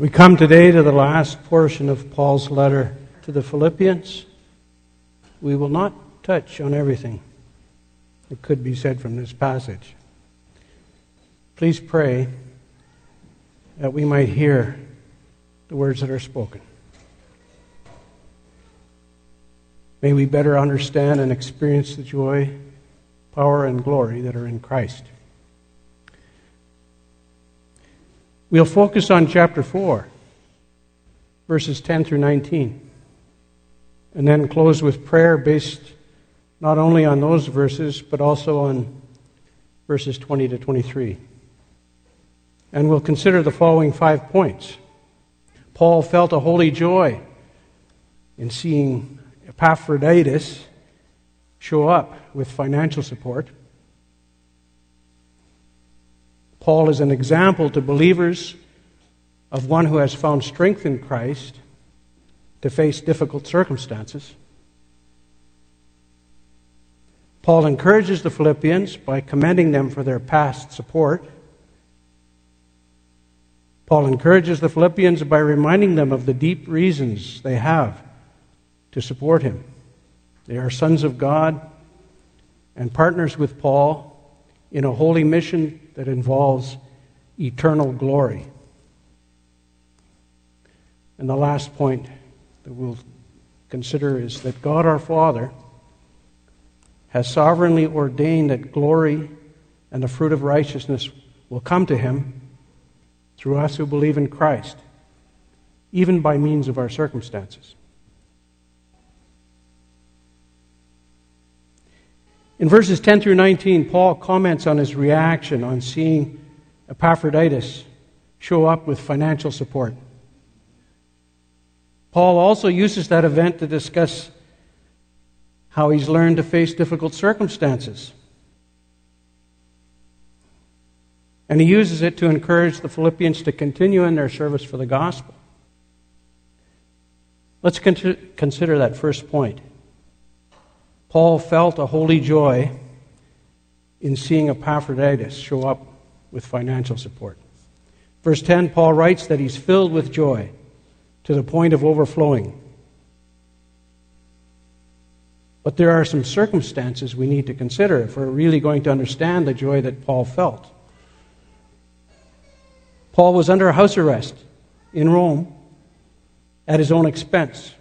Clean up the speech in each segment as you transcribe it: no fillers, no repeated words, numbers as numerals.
We come today to the last portion of Paul's letter to the Philippians. We will not touch on everything that could be said from this passage. Please pray that we might hear the words that are spoken. May we better understand and experience the joy, power, and glory that are in Christ. We'll focus on chapter 4, verses 10 through 19, and then close with prayer based not only on those verses, but also on verses 20 to 23. And we'll consider the following 5 points. Paul felt a holy joy in seeing Epaphroditus show up with financial support. Paul is an example to believers of one who has found strength in Christ to face difficult circumstances. Paul encourages the Philippians by commending them for their past support. Paul encourages the Philippians by reminding them of the deep reasons they have to support him. They are sons of God and partners with Paul in a holy mission that involves eternal glory. And the last point that we'll consider is that God our Father has sovereignly ordained that glory and the fruit of righteousness will come to him through us who believe in Christ, even by means of our circumstances. In verses 10 through 19, Paul comments on his reaction on seeing Epaphroditus show up with financial support. Paul also uses that event to discuss how he's learned to face difficult circumstances. And he uses it to encourage the Philippians to continue in their service for the gospel. Let's consider that first point. Paul felt a holy joy in seeing Epaphroditus show up with financial support. Verse 10, Paul writes that he's filled with joy to the point of overflowing. But there are some circumstances we need to consider if we're really going to understand the joy that Paul felt. Paul was under house arrest in Rome at his own expense.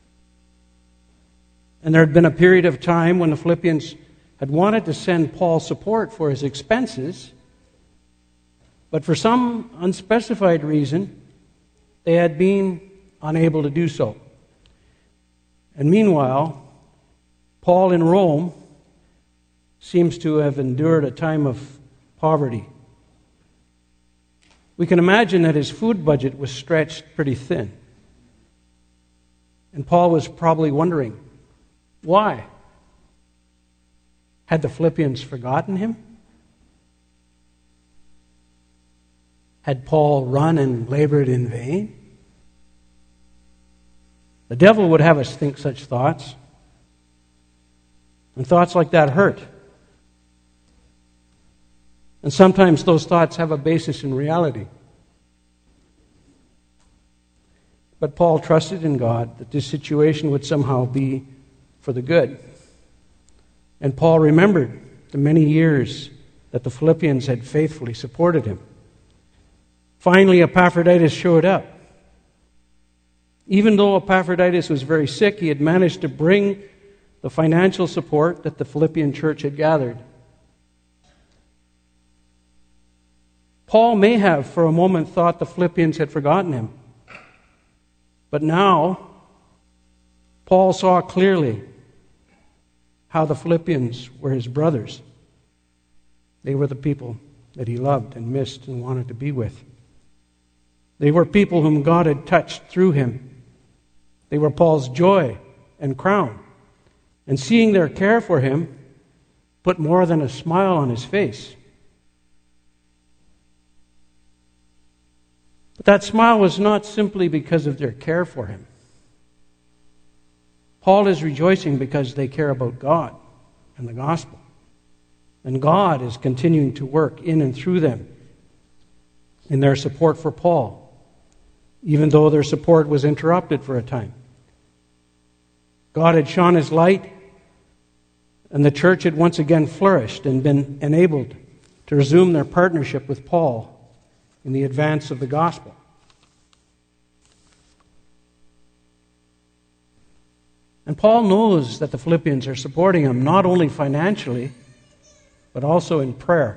And there had been a period of time when the Philippians had wanted to send Paul support for his expenses, but for some unspecified reason, they had been unable to do so. And meanwhile, Paul in Rome seems to have endured a time of poverty. We can imagine that his food budget was stretched pretty thin. And Paul was probably wondering, why? Had the Philippians forgotten him? Had Paul run and labored in vain? The devil would have us think such thoughts. And thoughts like that hurt. And sometimes those thoughts have a basis in reality. But Paul trusted in God that this situation would somehow be for the good. And Paul remembered the many years that the Philippians had faithfully supported him. Finally, Epaphroditus showed up. Even though Epaphroditus was very sick, he had managed to bring the financial support that the Philippian church had gathered. Paul may have for a moment thought the Philippians had forgotten him. But now, Paul saw clearly how the Philippians were his brothers. They were the people that he loved and missed and wanted to be with. They were people whom God had touched through him. They were Paul's joy and crown. And seeing their care for him put more than a smile on his face. But that smile was not simply because of their care for him. Paul is rejoicing because they care about God and the gospel. And God is continuing to work in and through them in their support for Paul. even though their support was interrupted for a time. God had shone His light, and the church had once again flourished and been enabled to resume their partnership with Paul in the advance of the gospel. And Paul knows that the Philippians are supporting him not only financially, but also in prayer.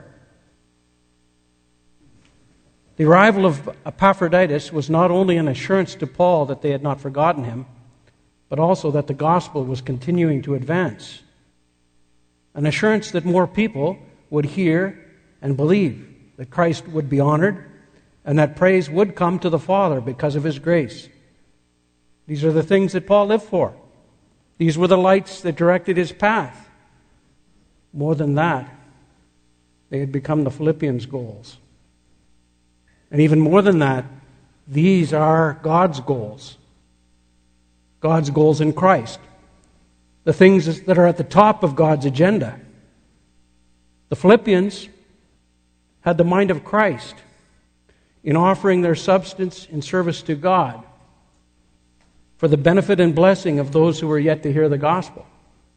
The arrival of Epaphroditus was not only an assurance to Paul that they had not forgotten him, but also that the gospel was continuing to advance. An assurance that more people would hear and believe, that Christ would be honored, and that praise would come to the Father because of His grace. These are the things that Paul lived for. These were the lights that directed his path. More than that, they had become the Philippians' goals. And even more than that, these are God's goals. God's goals in Christ. The things that are at the top of God's agenda. The Philippians had the mind of Christ in offering their substance in service to God for the benefit and blessing of those who were yet to hear the gospel.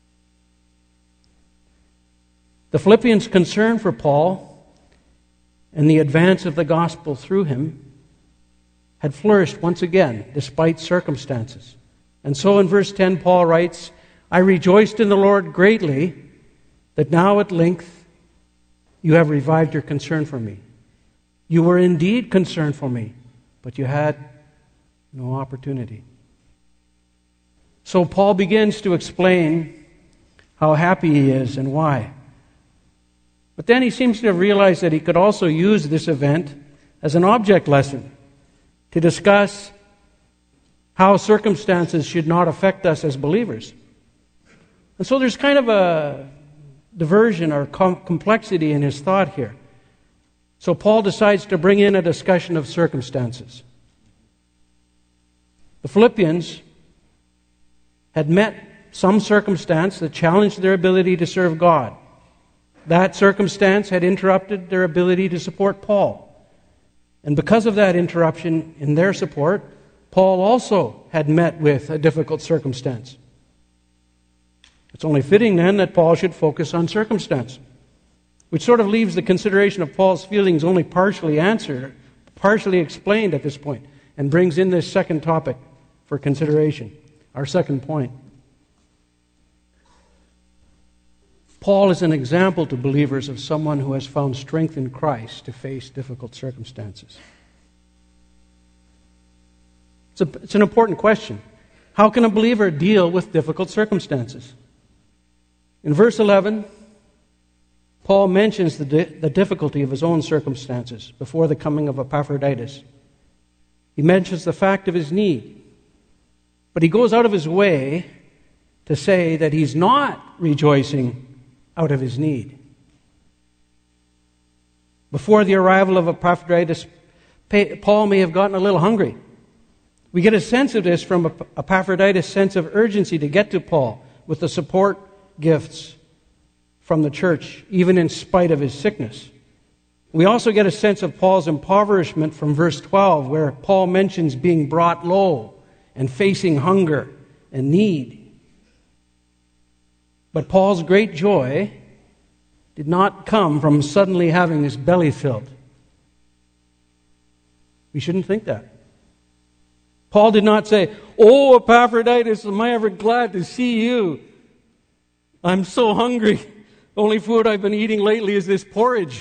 The Philippians' concern for Paul and the advance of the gospel through him had flourished once again, despite circumstances. And so in verse 10, Paul writes, "I rejoiced in the Lord greatly that now at length you have revived your concern for me. You were indeed concerned for me, but you had no opportunity." So Paul begins to explain how happy he is and why. But then he seems to have realized that he could also use this event as an object lesson to discuss how circumstances should not affect us as believers. And so there's kind of a diversion or complexity in his thought here. So Paul decides to bring in a discussion of circumstances. The Philippians had met some circumstance that challenged their ability to serve God. That circumstance had interrupted their ability to support Paul. And because of that interruption in their support, Paul also had met with a difficult circumstance. It's only fitting then that Paul should focus on circumstance, which sort of leaves the consideration of Paul's feelings only partially answered, partially explained at this point, and brings in this second topic for consideration, our second point. Paul is an example to believers of someone who has found strength in Christ to face difficult circumstances. It's an important question. How can a believer deal with difficult circumstances? In verse 11, Paul mentions the difficulty of his own circumstances before the coming of Epaphroditus. He mentions the fact of his need. But he goes out of his way to say that he's not rejoicing out of his need. Before the arrival of Epaphroditus, Paul may have gotten a little hungry. We get a sense of this from Epaphroditus' sense of urgency to get to Paul with the support gifts from the church, even in spite of his sickness. We also get a sense of Paul's impoverishment from verse 12, where Paul mentions being brought low and facing hunger and need. But Paul's great joy did not come from suddenly having his belly filled. We shouldn't think that. Paul did not say, "Oh, Epaphroditus, am I ever glad to see you? I'm so hungry. The only food I've been eating lately is this porridge."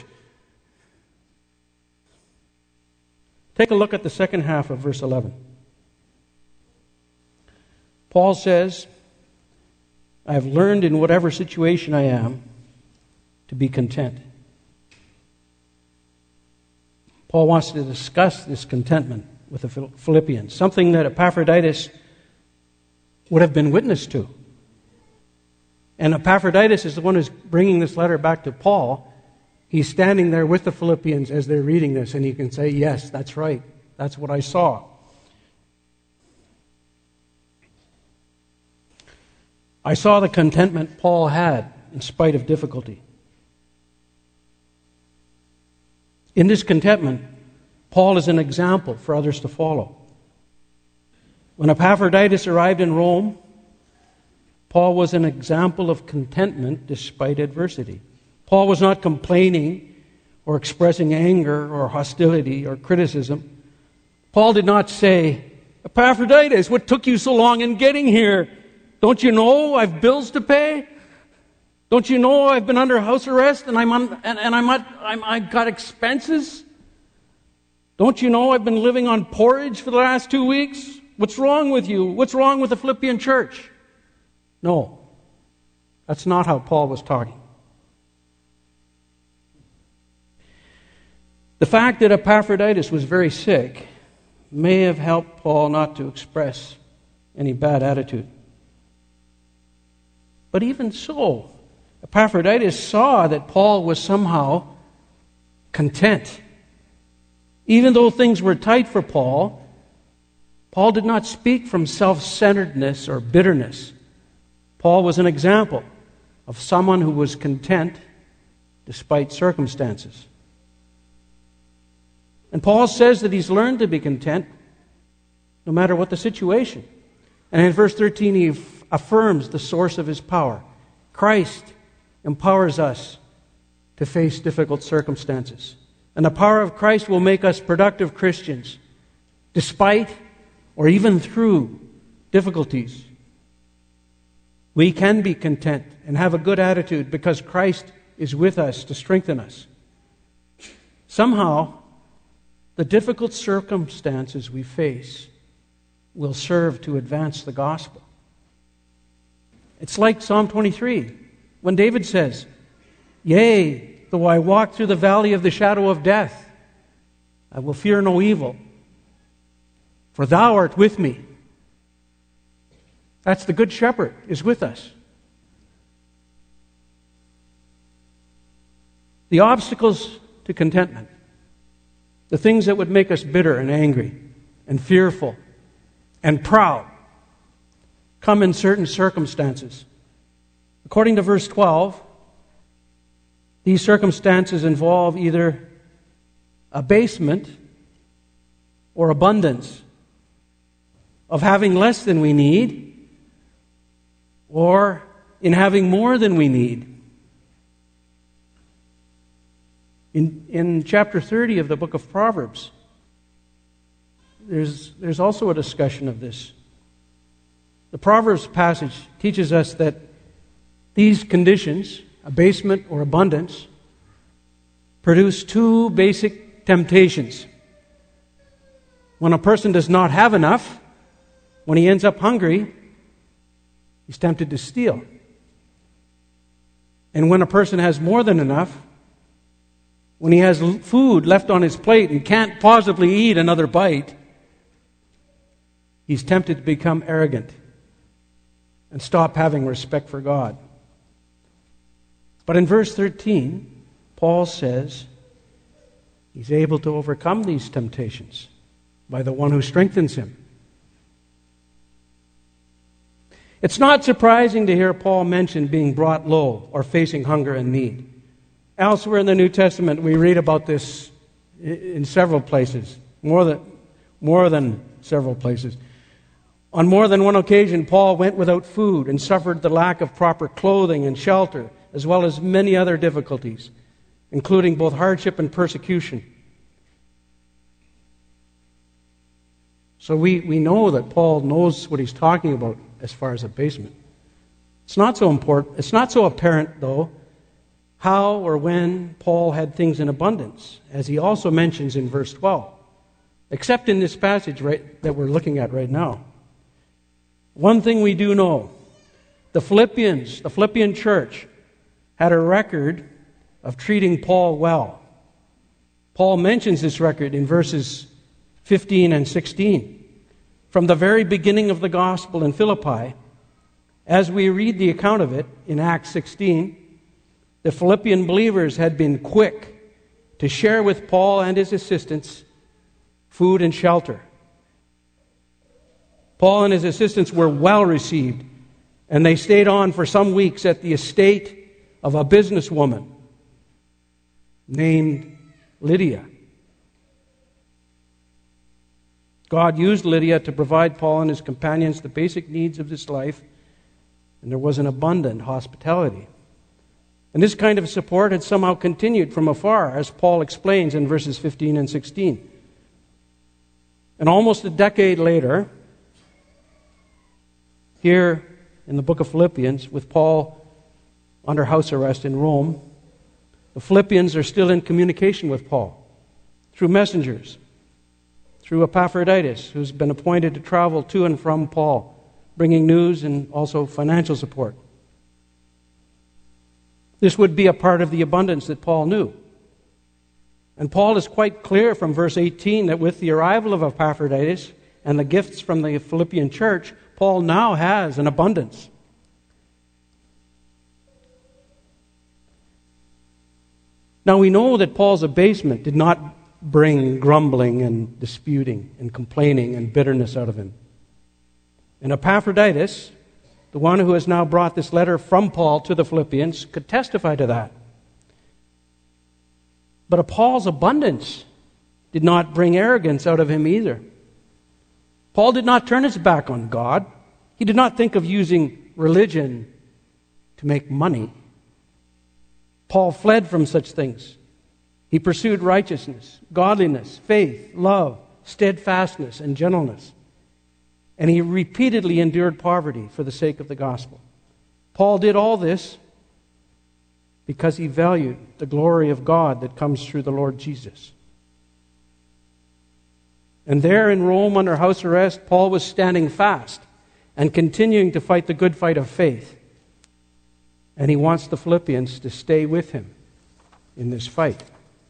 Take a look at the second half of verse 11. Paul says, "I have learned in whatever situation I am to be content." Paul wants to discuss this contentment with the Philippians, something that Epaphroditus would have been witness to. And Epaphroditus is the one who's bringing this letter back to Paul. He's standing there with the Philippians as they're reading this, and he can say, "Yes, that's right. That's what I saw." I saw the contentment Paul had in spite of difficulty. In this contentment, Paul is an example for others to follow. When Epaphroditus arrived in Rome, Paul was an example of contentment despite adversity. Paul was not complaining or expressing anger or hostility or criticism. Paul did not say, "Epaphroditus, what took you so long in getting here? Don't you know I've bills to pay? Don't you know I've been under house arrest and I've got expenses? Don't you know I've been living on porridge for the last 2 weeks? What's wrong with you? What's wrong with the Philippian church?" No, that's not how Paul was talking. The fact that Epaphroditus was very sick may have helped Paul not to express any bad attitude. But even so, Epaphroditus saw that Paul was somehow content. Even though things were tight for Paul, Paul did not speak from self-centeredness or bitterness. Paul was an example of someone who was content despite circumstances. And Paul says that he's learned to be content no matter what the situation. And in verse 13 he affirms the source of his power. Christ empowers us to face difficult circumstances. And the power of Christ will make us productive Christians despite or even through difficulties. We can be content and have a good attitude because Christ is with us to strengthen us. Somehow, the difficult circumstances we face will serve to advance the gospel. It's like Psalm 23, when David says, "Yea, though I walk through the valley of the shadow of death, I will fear no evil, for thou art with me." That's the Good Shepherd is with us. The obstacles to contentment, the things that would make us bitter and angry and fearful and proud, come in certain circumstances. According to verse 12, these circumstances involve either abasement or abundance, of having less than we need or in having more than we need. In chapter 30 of the book of Proverbs, there's also a discussion of this. The Proverbs passage teaches us that these conditions, abasement or abundance, produce two basic temptations. When a person does not have enough, when he ends up hungry, he's tempted to steal. And when a person has more than enough, when he has food left on his plate and can't possibly eat another bite, he's tempted to become arrogant and stop having respect for God. But in verse 13, Paul says he's able to overcome these temptations by the one who strengthens him. It's not surprising to hear Paul mention being brought low or facing hunger and need. Elsewhere in the New Testament, we read about this in several places, more than several places. On more than one occasion, Paul went without food and suffered the lack of proper clothing and shelter, as well as many other difficulties, including both hardship and persecution. So we know that Paul knows what he's talking about as far as abasement. It's not so important. It's not so apparent, though, how or when Paul had things in abundance, as he also mentions in verse 12, except in this passage that we're looking at right now. One thing we do know, the Philippian church, had a record of treating Paul well. Paul mentions this record in verses 15 and 16. From the very beginning of the gospel in Philippi, as we read the account of it in Acts 16, the Philippian believers had been quick to share with Paul and his assistants food and shelter. Paul and his assistants were well received, and they stayed on for some weeks at the estate of a businesswoman named Lydia. God used Lydia to provide Paul and his companions the basic needs of this life, and there was an abundant hospitality. And this kind of support had somehow continued from afar, as Paul explains in verses 15 and 16. And almost a decade later, here in the book of Philippians, with Paul under house arrest in Rome, the Philippians are still in communication with Paul through messengers, through Epaphroditus, who's been appointed to travel to and from Paul, bringing news and also financial support. This would be a part of the abundance that Paul knew. And Paul is quite clear from verse 18 that with the arrival of Epaphroditus and the gifts from the Philippian church, Paul now has an abundance. Now we know that Paul's abasement did not bring grumbling and disputing and complaining and bitterness out of him. And Epaphroditus, the one who has now brought this letter from Paul to the Philippians, could testify to that. But Paul's abundance did not bring arrogance out of him either. Paul did not turn his back on God. He did not think of using religion to make money. Paul fled from such things. He pursued righteousness, godliness, faith, love, steadfastness, and gentleness. And he repeatedly endured poverty for the sake of the gospel. Paul did all this because he valued the glory of God that comes through the Lord Jesus. And there in Rome under house arrest, Paul was standing fast and continuing to fight the good fight of faith. And he wants the Philippians to stay with him in this fight.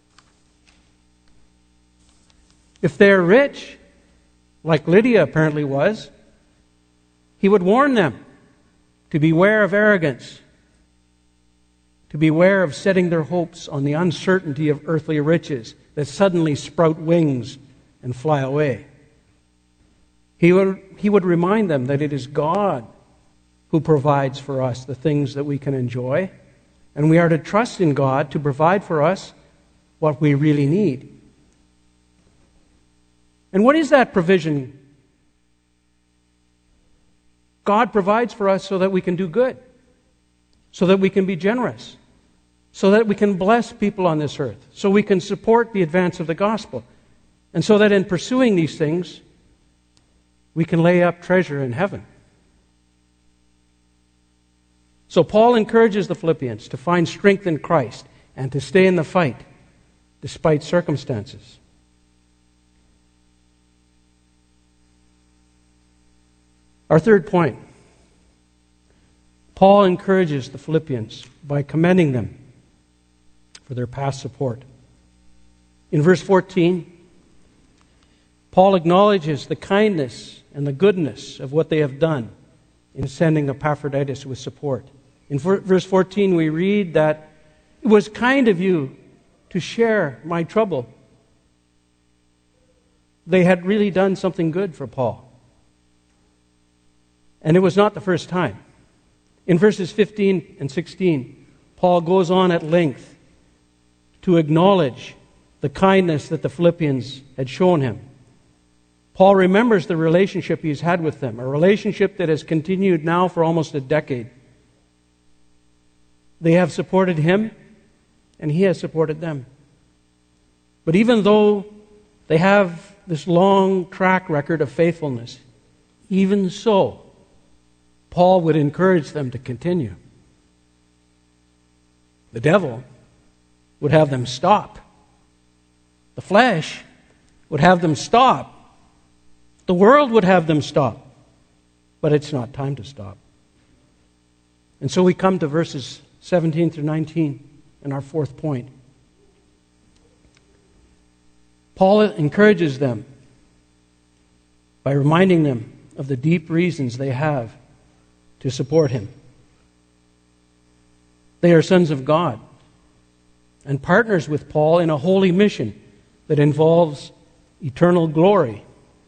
If they're rich, like Lydia apparently was, he would warn them to beware of arrogance, to beware of setting their hopes on the uncertainty of earthly riches that suddenly sprout wings and fly away. He would remind them that it is God who provides for us the things that we can enjoy, and we are to trust in God to provide for us what we really need. And what is that provision? God provides for us so that we can do good, so that we can be generous, so that we can bless people on this earth, so we can support the advance of the gospel, and so that in pursuing these things, we can lay up treasure in heaven. So Paul encourages the Philippians to find strength in Christ and to stay in the fight despite circumstances. Our third point. Paul encourages the Philippians by commending them for their past support. In verse 14, Paul acknowledges the kindness and the goodness of what they have done in sending Epaphroditus with support. In verse 14 we read that it was kind of you to share my trouble. They had really done something good for Paul. And it was not the first time. In verses 15 and 16, Paul goes on at length to acknowledge the kindness that the Philippians had shown him. Paul remembers the relationship he's had with them, a relationship that has continued now for almost a decade. They have supported him, and he has supported them. But even though they have this long track record of faithfulness, even so, Paul would encourage them to continue. The devil would have them stop. The flesh would have them stop. The world would have them stop. But it's not time to stop. And so we come to verses 17 through 19 and our fourth point. Paul encourages them by reminding them of the deep reasons they have to support him. They are sons of God and partners with Paul in a holy mission that involves eternal glory.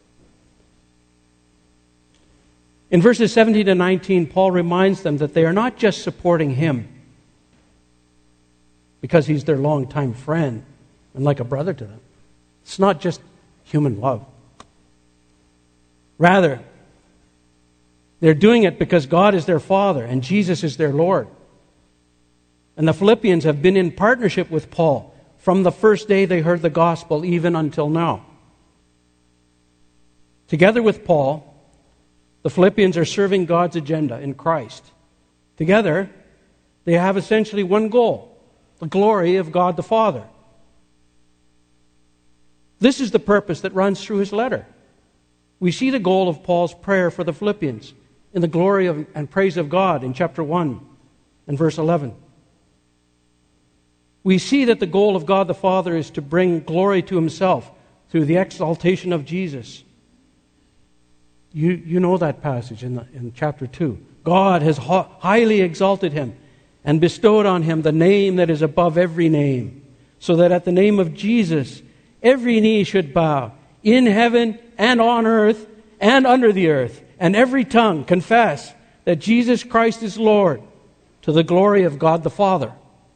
In verses 17 to 19, Paul reminds them that they are not just supporting him because he's their longtime friend and like a brother to them. It's not just human love. Rather, they're doing it because God is their Father and Jesus is their Lord. And the Philippians have been in partnership with Paul from the first day they heard the gospel, even until now. Together with Paul, the Philippians are serving God's agenda in Christ. Together, they have essentially one goal: the glory of God the Father. This is the purpose that runs through his letter. We see the goal of Paul's prayer for the Philippians in the glory and praise of God in chapter 1 and verse 11. We see that the goal of God the Father is to bring glory to himself through the exaltation of Jesus. You know that passage in chapter 2. God has highly exalted him and bestowed on him the name that is above every name, so that at the name of Jesus every knee should bow, in heaven and on earth and under the earth, and every tongue confess that Jesus Christ is Lord, to the glory of God the Father.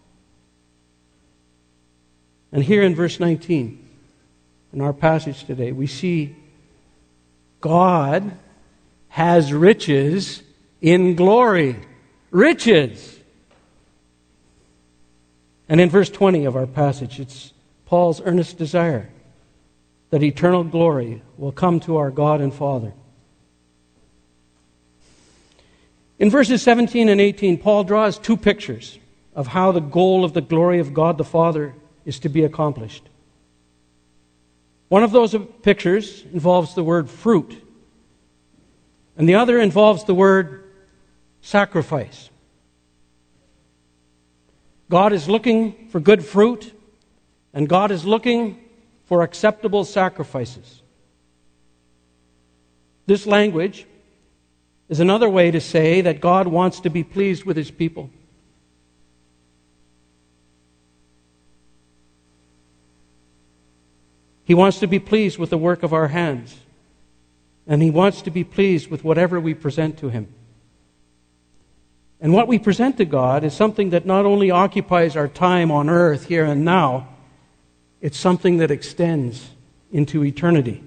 And here in verse 19, in our passage today, we see God has riches in glory. Riches! And in verse 20 of our passage, it's Paul's earnest desire that eternal glory will come to our God and Father. In verses 17 and 18, Paul draws two pictures of how the goal of the glory of God the Father is to be accomplished. One of those pictures involves the word fruit, and the other involves the word sacrifice. God is looking for good fruit, and God is looking for acceptable sacrifices. This language is another way to say that God wants to be pleased with his people. He wants to be pleased with the work of our hands, and he wants to be pleased with whatever we present to him. And what we present to God is something that not only occupies our time on earth here and now, it's something that extends into eternity.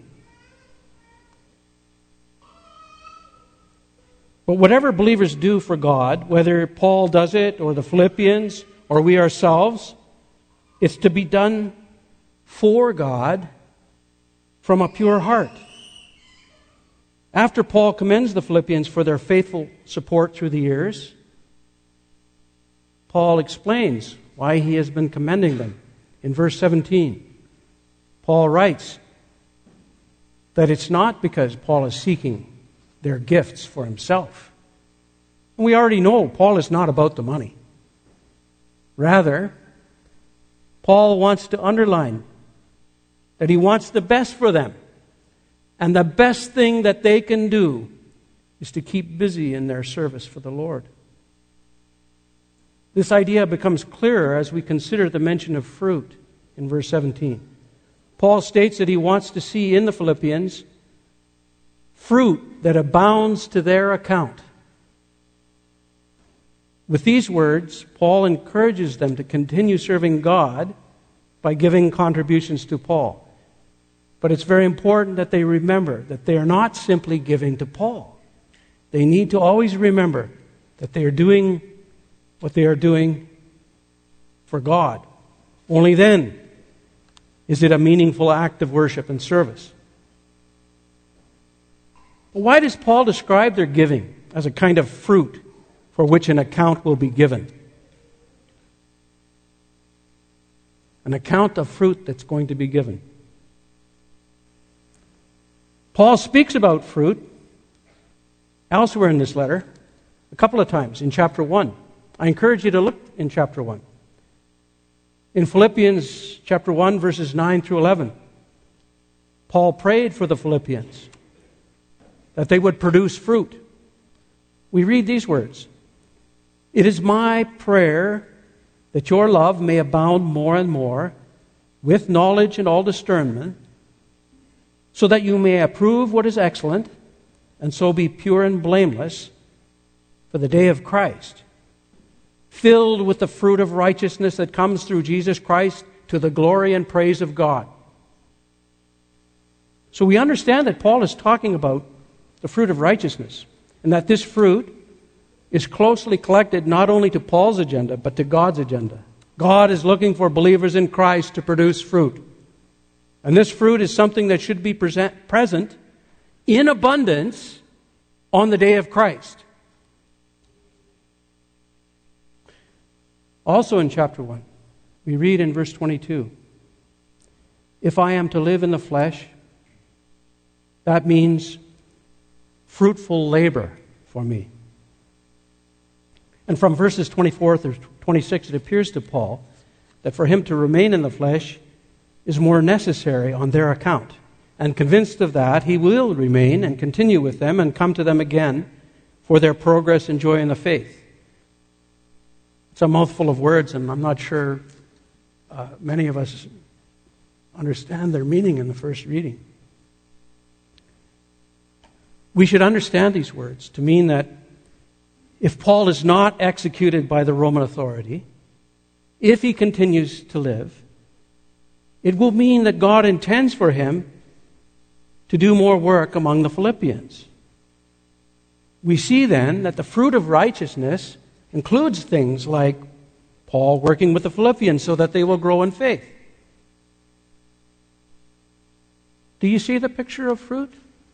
But whatever believers do for God, whether Paul does it or the Philippians or we ourselves, it's to be done for God from a pure heart. After Paul commends the Philippians for their faithful support through the years, Paul explains why he has been commending them. In verse 17, Paul writes that it's not because Paul is seeking their gifts for himself. And we already know Paul is not about the money. Rather, Paul wants to underline that he wants the best for them. And the best thing that they can do is to keep busy in their service for the Lord. This idea becomes clearer as we consider the mention of fruit in verse 17. Paul states that he wants to see in the Philippians fruit that abounds to their account. With these words, Paul encourages them to continue serving God by giving contributions to Paul. But it's very important that they remember that they are not simply giving to Paul. They need to always remember that they are doing what they are doing for God. Only then is it a meaningful act of worship and service. But why does Paul describe their giving as a kind of fruit for which an account will be given? An account of fruit that's going to be given. Paul speaks about fruit elsewhere in this letter a couple of times in chapter 1. I encourage you to look in chapter 1. In Philippians chapter 1, verses 9 through 11, Paul prayed for the Philippians that they would produce fruit. We read these words: "It is my prayer that your love may abound more and more with knowledge and all discernment, so that you may approve what is excellent, and so be pure and blameless for the day of Christ, filled with the fruit of righteousness that comes through Jesus Christ to the glory and praise of God." So we understand that Paul is talking about the fruit of righteousness, and that this fruit is closely collected not only to Paul's agenda, but to God's agenda. God is looking for believers in Christ to produce fruit. And this fruit is something that should be present in abundance on the day of Christ. Also in chapter 1, we read in verse 22, if I am to live in the flesh, that means fruitful labor for me. And from verses 24 through 26, it appears to Paul that for him to remain in the flesh is more necessary on their account. And convinced of that, he will remain and continue with them and come to them again for their progress and joy in the faith. It's a mouthful of words, and I'm not sure many of us understand their meaning in the first reading. We should understand these words to mean that if Paul is not executed by the Roman authority, if he continues to live, it will mean that God intends for him to do more work among the Philippians. We see then that the fruit of righteousness includes things like Paul working with the Philippians so that they will grow in faith. Do you see the picture of fruit?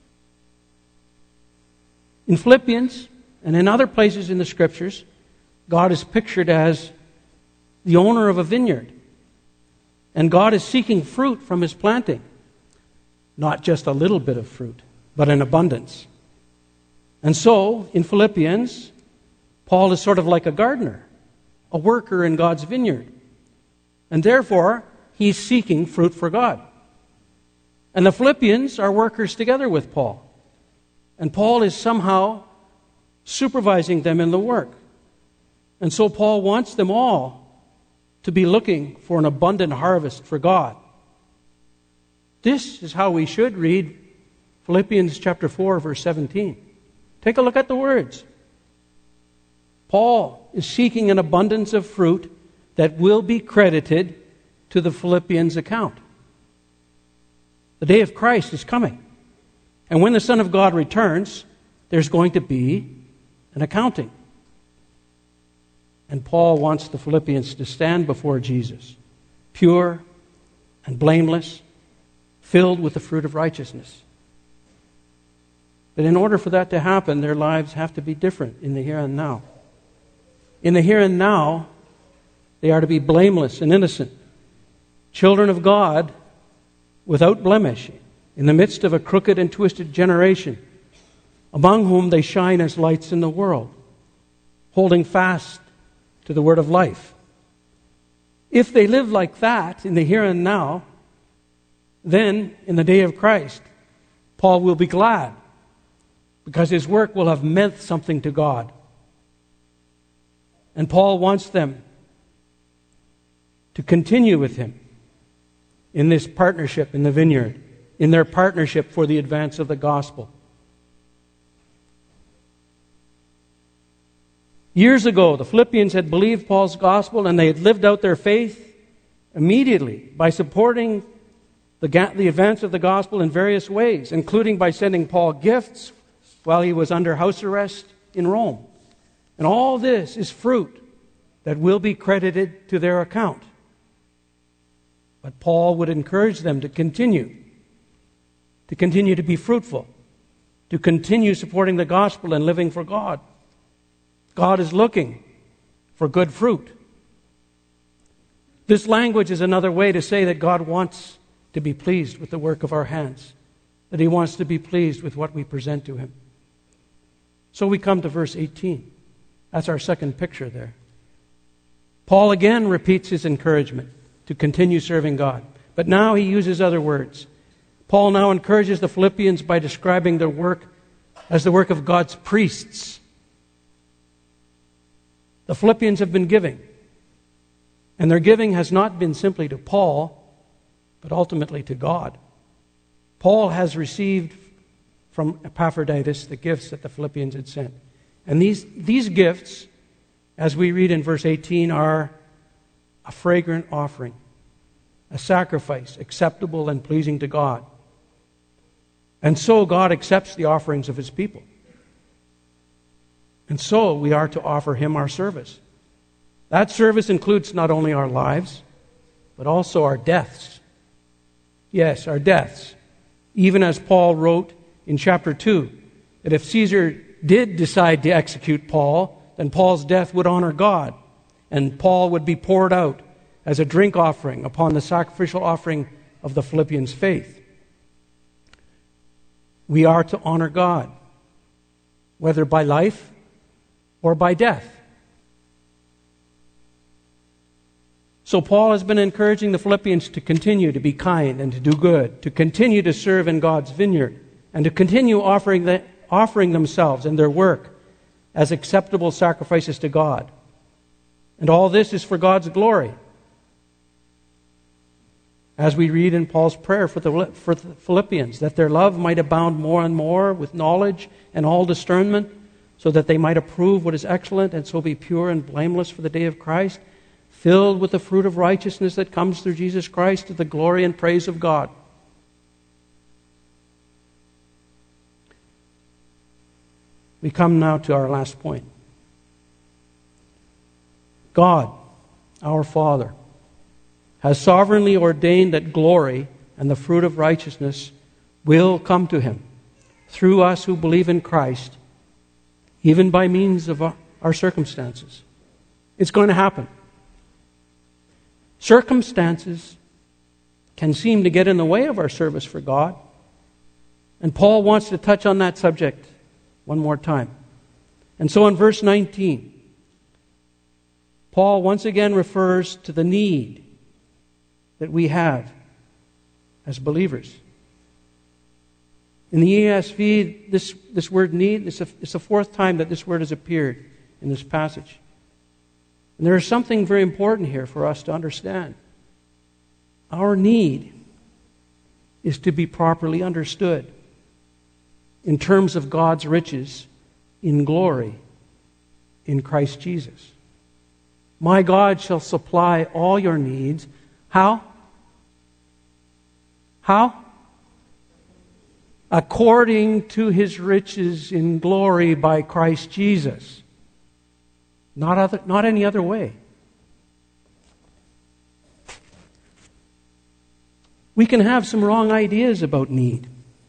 In Philippians and in other places in the Scriptures, God is pictured as the owner of a vineyard. And God is seeking fruit from his planting. Not just a little bit of fruit, but in abundance. And so, in Philippians, Paul is sort of like a gardener, a worker in God's vineyard. And therefore, he's seeking fruit for God. And the Philippians are workers together with Paul. And Paul is somehow supervising them in the work. And so Paul wants them all to be looking for an abundant harvest for God. This is how we should read Philippians chapter 4, verse 17. Take a look at the words. Paul is seeking an abundance of fruit that will be credited to the Philippians' account. The day of Christ is coming. And when the Son of God returns, there's going to be an accounting. And Paul wants the Philippians to stand before Jesus, pure and blameless, filled with the fruit of righteousness. But in order for that to happen, their lives have to be different in the here and now. In the here and now, they are to be blameless and innocent, children of God without blemish, in the midst of a crooked and twisted generation, among whom they shine as lights in the world, holding fast to the word of life. If they live like that in the here and now, then in the day of Christ, Paul will be glad because his work will have meant something to God. And Paul wants them to continue with him in this partnership in the vineyard, in their partnership for the advance of the gospel. Years ago, the Philippians had believed Paul's gospel and they had lived out their faith immediately by supporting the advance of the gospel in various ways, including by sending Paul gifts while he was under house arrest in Rome. And all this is fruit that will be credited to their account. But Paul would encourage them to continue to be fruitful, to continue supporting the gospel and living for God. God is looking for good fruit. This language is another way to say that God wants to be pleased with the work of our hands, that he wants to be pleased with what we present to him. So we come to verse 18. That's our second picture there. Paul again repeats his encouragement to continue serving God, but now he uses other words. Paul now encourages the Philippians by describing their work as the work of God's priests. The Philippians have been giving, and their giving has not been simply to Paul, but ultimately to God. Paul has received from Epaphroditus the gifts that the Philippians had sent. And these gifts, as we read in verse 18, are a fragrant offering, a sacrifice acceptable and pleasing to God. And so God accepts the offerings of His people. And so we are to offer Him our service. That service includes not only our lives, but also our deaths. Yes, our deaths. Even as Paul wrote in chapter 2, that if Caesar did decide to execute Paul, then Paul's death would honor God, and Paul would be poured out as a drink offering upon the sacrificial offering of the Philippians' faith. We are to honor God, whether by life or by death. So Paul has been encouraging the Philippians to continue to be kind and to do good, to continue to serve in God's vineyard, and to continue offering themselves and their work as acceptable sacrifices to God. And all this is for God's glory. As we read in Paul's prayer for the Philippians, that their love might abound more and more with knowledge and all discernment, so that they might approve what is excellent and so be pure and blameless for the day of Christ, filled with the fruit of righteousness that comes through Jesus Christ to the glory and praise of God. We come now to our last point. God, our Father, has sovereignly ordained that glory and the fruit of righteousness will come to Him through us who believe in Christ, even by means of our circumstances. It's going to happen. Circumstances can seem to get in the way of our service for God. And Paul wants to touch on that subject one more time. And so in verse 19, Paul once again refers to the need that we have as believers. In the ESV, this word need, it's the fourth time that this word has appeared in this passage. And there is something very important here for us to understand. Our need is to be properly understood in terms of God's riches in glory in Christ Jesus. My God shall supply all your needs. How? How? According to His riches in glory by Christ Jesus. Not any other way. We can have some wrong ideas about need.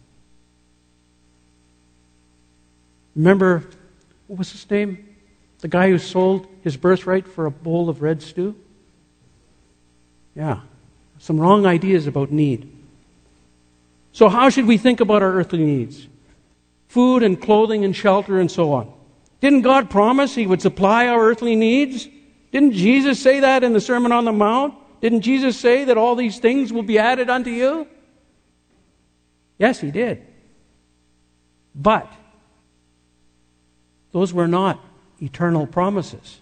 Remember, what was his name? The guy who sold his birthright for a bowl of red stew? Yeah, some wrong ideas about need. So how should we think about our earthly needs? Food and clothing and shelter and so on. Didn't God promise He would supply our earthly needs? Didn't Jesus say that in the Sermon on the Mount? Didn't Jesus say that all these things will be added unto you? Yes, He did. But those were not eternal promises.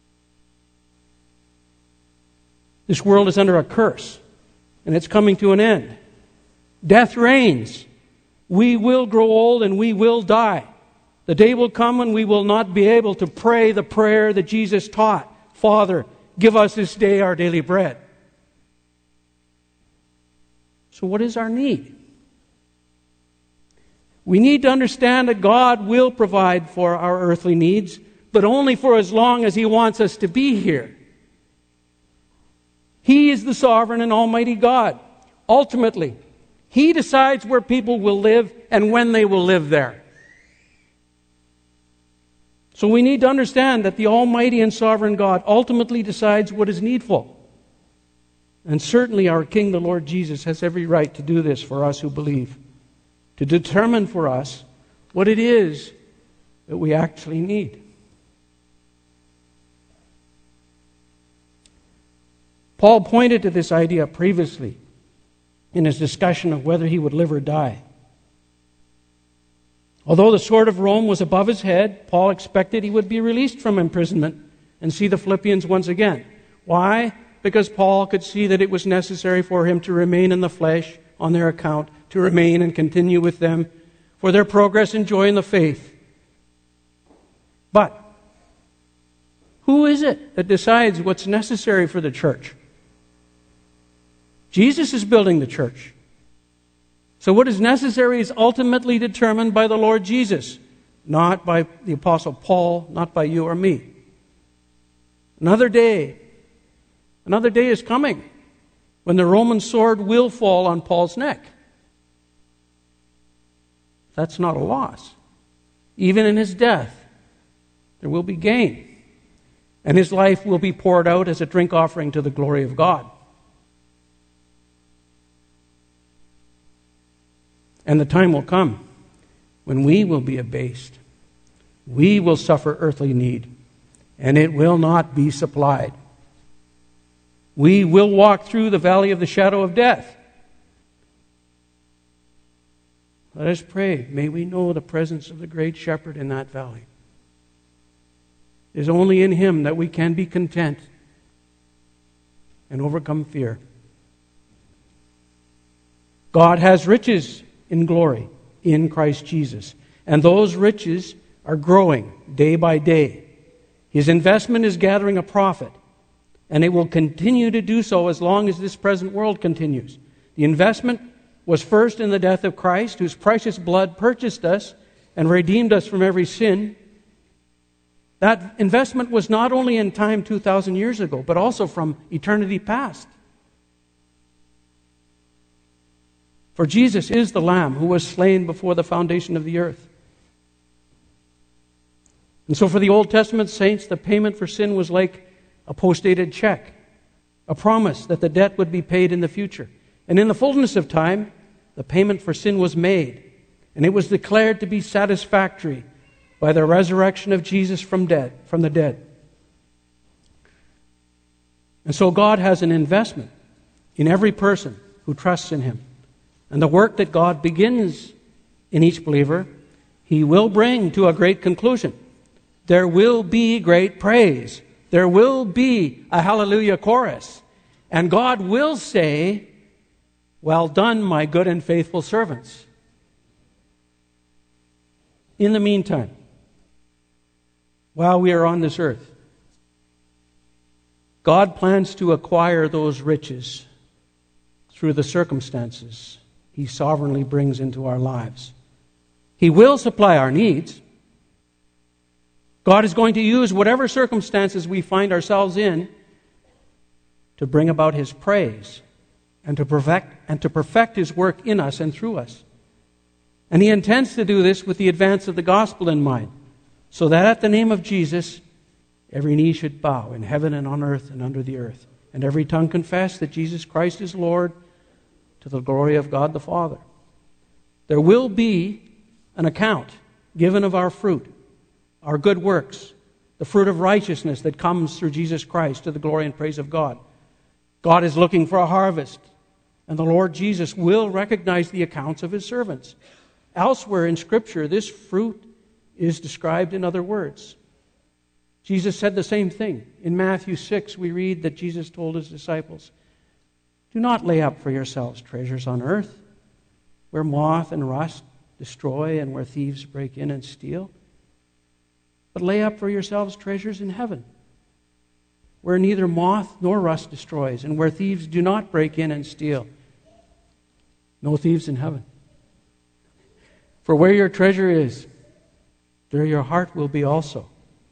This world is under a curse, and it's coming to an end. Death reigns. We will grow old and we will die. The day will come when we will not be able to pray the prayer that Jesus taught. Father, give us this day our daily bread. So what is our need? We need to understand that God will provide for our earthly needs, but only for as long as He wants us to be here. He is the sovereign and almighty God. Ultimately, He decides where people will live and when they will live there. So we need to understand that the almighty and sovereign God ultimately decides what is needful. And certainly our King, the Lord Jesus, has every right to do this for us who believe, to determine for us what it is that we actually need. Paul pointed to this idea previously in his discussion of whether he would live or die. Although the sword of Rome was above his head, Paul expected he would be released from imprisonment and see the Philippians once again. Why? Because Paul could see that it was necessary for him to remain in the flesh on their account, to remain and continue with them for their progress and joy in the faith. But who is it that decides what's necessary for the church? Jesus is building the church. So what is necessary is ultimately determined by the Lord Jesus, not by the Apostle Paul, not by you or me. Another day is coming when the Roman sword will fall on Paul's neck. That's not a loss. Even in his death, there will be gain. And his life will be poured out as a drink offering to the glory of God. And the time will come when we will be abased. We will suffer earthly need, and it will not be supplied. We will walk through the valley of the shadow of death. Let us pray. May we know the presence of the great shepherd in that valley. It is only in him that we can be content and overcome fear. God has riches in glory in Christ Jesus, and those riches are growing day by day. His investment is gathering a profit, and it will continue to do so as long as this present world continues. The investment was first in the death of Christ, whose precious blood purchased us and redeemed us from every sin. That investment was not only in time 2,000 years ago, but also from eternity past. For Jesus is the Lamb who was slain before the foundation of the earth. And so for the Old Testament saints, the payment for sin was like a post-dated check, a promise that the debt would be paid in the future. And in the fullness of time, the payment for sin was made, and it was declared to be satisfactory by the resurrection of Jesus from the dead. And so God has an investment in every person who trusts in him. And the work that God begins in each believer, he will bring to a great conclusion. There will be great praise. There will be a hallelujah chorus. And God will say, "Well done, my good and faithful servants." In the meantime, while we are on this earth, God plans to acquire those riches through the circumstances he sovereignly brings into our lives. He will supply our needs. God is going to use whatever circumstances we find ourselves in to bring about his praise and to perfect his work in us and through us. And he intends to do this with the advance of the gospel in mind, so that at the name of Jesus, every knee should bow in heaven and on earth and under the earth, and every tongue confess that Jesus Christ is Lord, to the glory of God the Father. There will be an account given of our fruit, our good works, the fruit of righteousness that comes through Jesus Christ to the glory and praise of God. God is looking for a harvest, and the Lord Jesus will recognize the accounts of his servants. Elsewhere in Scripture, this fruit is described in other words. Jesus said the same thing. In Matthew 6, we read that Jesus told his disciples, "Do not lay up for yourselves treasures on earth, where moth and rust destroy and where thieves break in and steal. But lay up for yourselves treasures in heaven, where neither moth nor rust destroys and where thieves do not break in and steal." No thieves in heaven. For where your treasure is, there your heart will be also.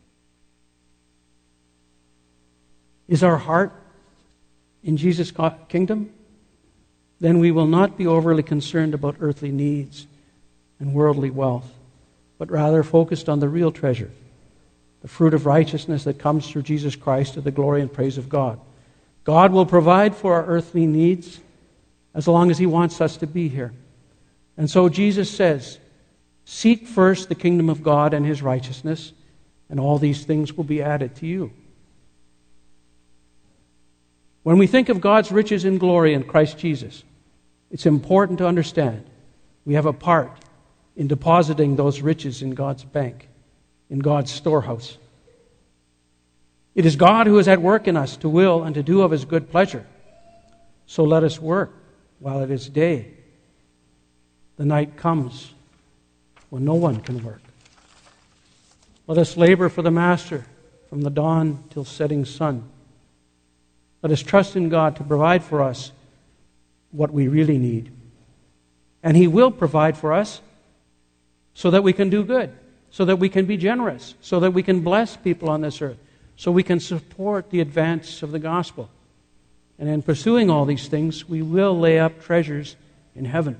Is our heart in Jesus' kingdom? Then we will not be overly concerned about earthly needs and worldly wealth, but rather focused on the real treasure, the fruit of righteousness that comes through Jesus Christ to the glory and praise of God. God will provide for our earthly needs as long as he wants us to be here. And so Jesus says, "Seek first the kingdom of God and his righteousness, and all these things will be added to you." When we think of God's riches in glory in Christ Jesus, it's important to understand we have a part in depositing those riches in God's bank, in God's storehouse. It is God who is at work in us to will and to do of his good pleasure. So let us work while it is day. The night comes when no one can work. Let us labor for the Master from the dawn till setting sun. Let us trust in God to provide for us what we really need. And He will provide for us so that we can do good, so that we can be generous, so that we can bless people on this earth, so we can support the advance of the gospel. And in pursuing all these things, we will lay up treasures in heaven.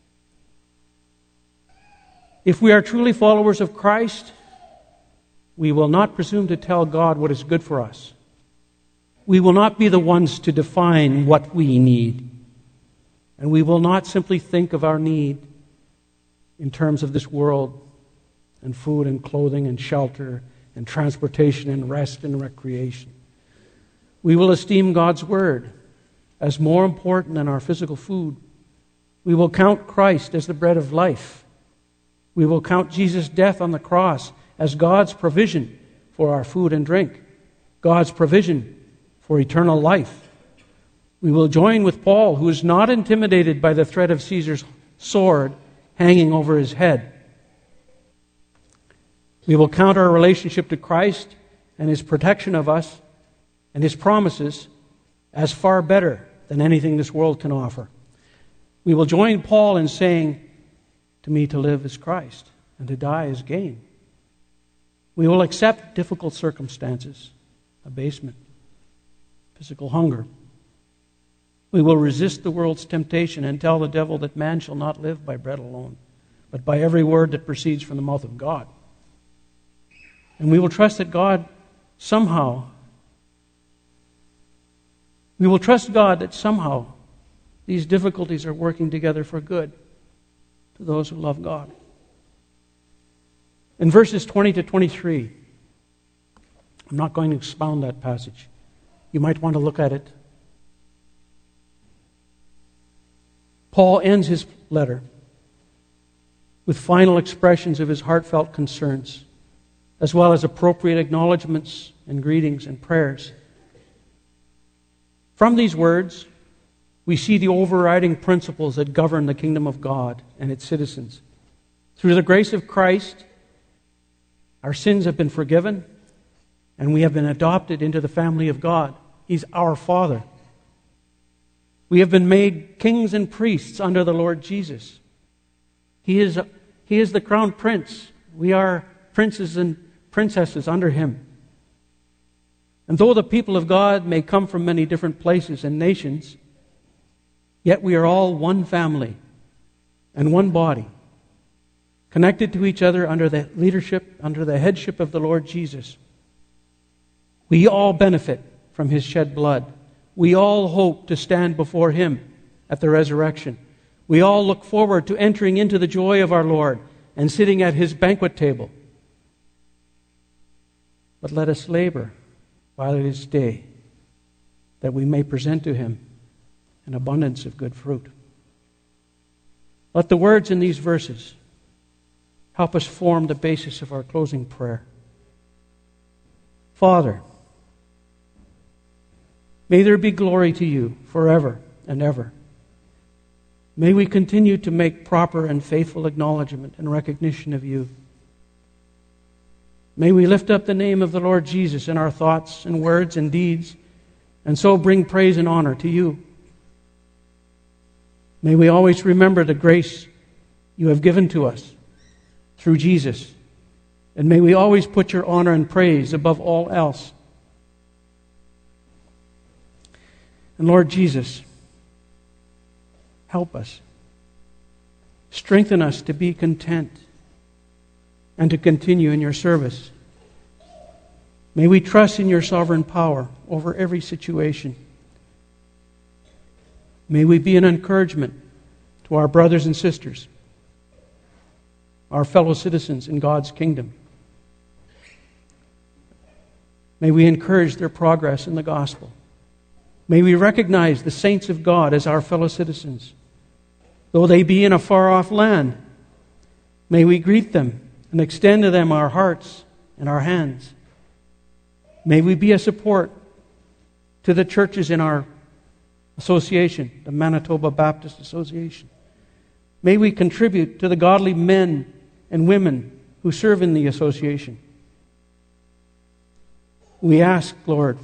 If we are truly followers of Christ, we will not presume to tell God what is good for us. We will not be the ones to define what we need. And we will not simply think of our need in terms of this world and food and clothing and shelter and transportation and rest and recreation. We will esteem God's Word as more important than our physical food. We will count Christ as the bread of life. We will count Jesus' death on the cross as God's provision for our food and drink, God's provision for eternal life. We will join with Paul, who is not intimidated by the threat of Caesar's sword hanging over his head. We will count our relationship to Christ and His protection of us and His promises as far better than anything this world can offer. We will join Paul in saying, "To me to live is Christ, and to die is gain." We will accept difficult circumstances, abasement, physical hunger. We will resist the world's temptation and tell the devil that man shall not live by bread alone, but by every word that proceeds from the mouth of God. And we will trust that God somehow these difficulties are working together for good to those who love God. In verses 20 to 23, I'm not going to expound that passage. You might want to look at it. Paul ends his letter with final expressions of his heartfelt concerns, as well as appropriate acknowledgments and greetings and prayers. From these words, we see the overriding principles that govern the kingdom of God and its citizens. Through the grace of Christ, our sins have been forgiven, and we have been adopted into the family of God. He's our Father. We have been made kings and priests under the Lord Jesus. He is the crown prince. We are princes and princesses under Him. And though the people of God may come from many different places and nations, yet we are all one family and one body, connected to each other under the leadership, under the headship of the Lord Jesus. We all benefit from His shed blood. We all hope to stand before Him at the resurrection. We all look forward to entering into the joy of our Lord and sitting at His banquet table. But let us labor while it is day, that we may present to Him an abundance of good fruit. Let the words in these verses help us form the basis of our closing prayer. Father, may there be glory to You forever and ever. May we continue to make proper and faithful acknowledgement and recognition of You. May we lift up the name of the Lord Jesus in our thoughts and words and deeds, and so bring praise and honor to You. May we always remember the grace You have given to us through Jesus, and may we always put Your honor and praise above all else. And Lord Jesus, help us. Strengthen us to be content and to continue in Your service. May we trust in Your sovereign power over every situation. May we be an encouragement to our brothers and sisters, our fellow citizens in God's kingdom. May we encourage their progress in the gospel. May we recognize the saints of God as our fellow citizens, though they be in a far-off land. May we greet them and extend to them our hearts and our hands. May we be a support to the churches in our association, the Manitoba Baptist Association. May we contribute to the godly men and women who serve in the association. We ask, Lord,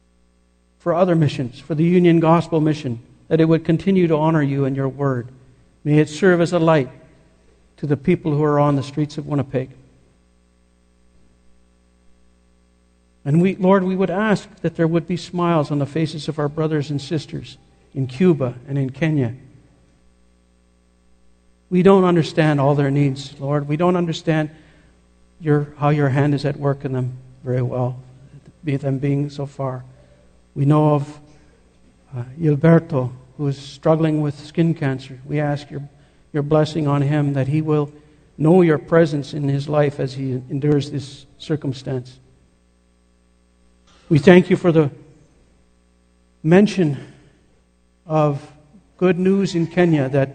for other missions, for the Union Gospel Mission, that it would continue to honor You and Your Word, May it serve as a light to the people who are on the streets of Winnipeg. And Lord, we would ask that there would be smiles on the faces of our brothers and sisters in Cuba and in Kenya. We don't understand all their needs, Lord. We don't understand how your hand is at work in them very well, them being so far. We know of Gilberto, who is struggling with skin cancer. We ask your blessing on him, that he will know your presence in his life as he endures this circumstance. We thank you for the mention of good news in Kenya, that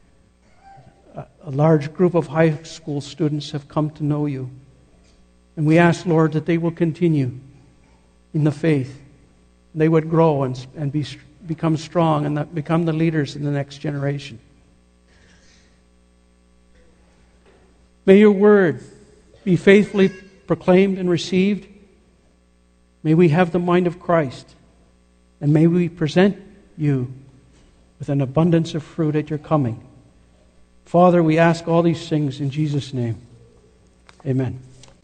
a large group of high school students have come to know you. And we ask, Lord, that they will continue in the faith. They would grow and become strong and become the leaders in the next generation. May your word be faithfully proclaimed and received. May we have the mind of Christ. And may we present you with an abundance of fruit at your coming. Father, we ask all these things in Jesus' name. Amen.